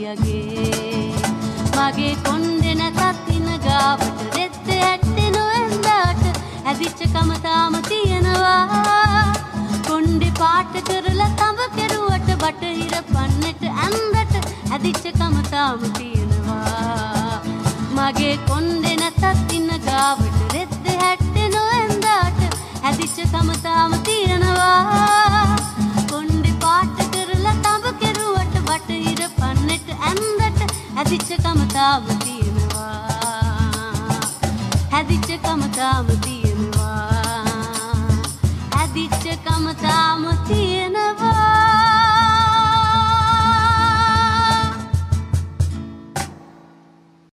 අයියගේ මගේ කොණ්ඩේ නැතත් ඉන ගාවට රෙද්ද ඇට්ටේ නොඇන්දාට හැදිච්ච කම තාම තියෙනවා කොණ්ඩේ පාට කරලා තඹ කෙරුවට බටහිර පන්නට ඇන්දට හැදිච්ච කම තාම තියෙනවා මගේ කොණ්ඩේ නැතත් ඉන ගාවට රෙද්ද ඇට්ටේ නොඇන්දාට හැදිච්ච කම තාම තියෙනවා කොණ්ඩේ පාට කරලා තඹ කෙරුවට බටහිර පන්නට ඇන්දට හැදිච්ච කම තාම තියෙනවා හැදිච්ච කම තාම තියෙනවා